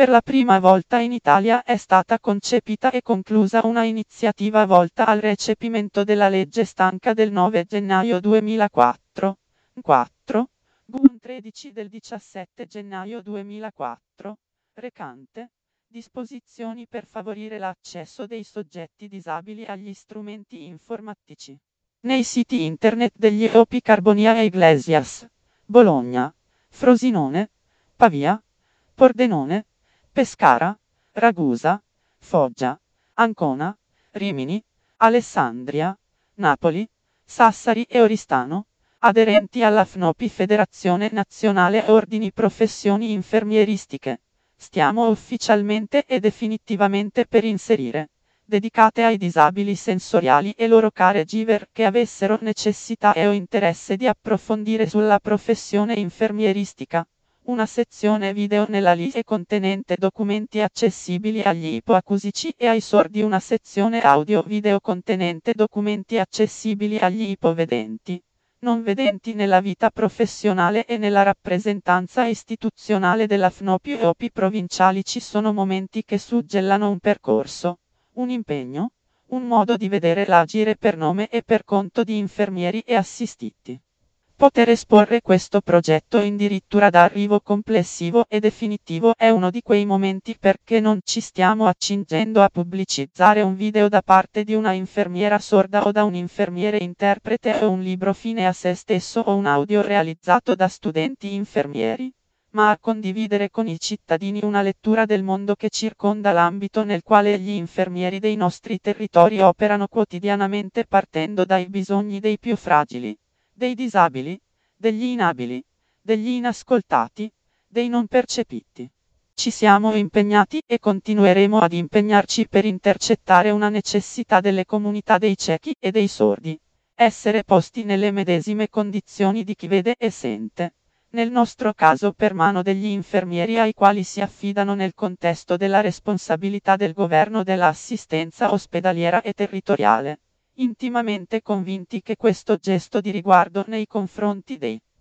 Per la prima volta in Italia è stata concepita e conclusa una iniziativa volta al recepimento della legge stanca del 9 gennaio 2004, 4, GUN 13 del 17 gennaio 2004, recante disposizioni per favorire l'accesso dei soggetti disabili agli strumenti informatici. Nei siti internet degli EOP Carbonia e Iglesias, Bologna, Frosinone, Pavia, Pordenone, Pescara, Ragusa, Foggia, Ancona, Rimini, Alessandria, Napoli, Sassari e Oristano, aderenti alla FNOPI Federazione Nazionale Ordini Professioni Infermieristiche, stiamo ufficialmente e definitivamente per inserire, dedicate ai disabili sensoriali e loro caregiver che avessero necessità e o interesse di approfondire sulla professione infermieristica, una sezione video nella LIS contenente documenti accessibili agli ipoacusici e ai sordi, una sezione audio-video contenente documenti accessibili agli ipovedenti, non vedenti nella vita professionale e nella rappresentanza istituzionale della FNOPI e OPI provinciali. Ci sono momenti che suggellano un percorso, un impegno, un modo di vedere l'agire per nome e per conto di infermieri e assistiti. Poter esporre questo progetto addirittura d'arrivo complessivo e definitivo è uno di quei momenti perché non ci stiamo accingendo a pubblicizzare un video da parte di una infermiera sorda o da un infermiere interprete o un libro fine a se stesso o un audio realizzato da studenti infermieri, ma a condividere con i cittadini una lettura del mondo che circonda l'ambito nel quale gli infermieri dei nostri territori operano quotidianamente partendo dai bisogni dei più fragili, dei disabili, degli inabili, degli inascoltati, dei non percepiti. Ci siamo impegnati e continueremo ad impegnarci per intercettare una necessità delle comunità dei ciechi e dei sordi, essere posti nelle medesime condizioni di chi vede e sente, nel nostro caso per mano degli infermieri ai quali si affidano nel contesto della responsabilità del governo dell'assistenza ospedaliera e territoriale, intimamente convinti che questo gesto di riguardo nei confronti dei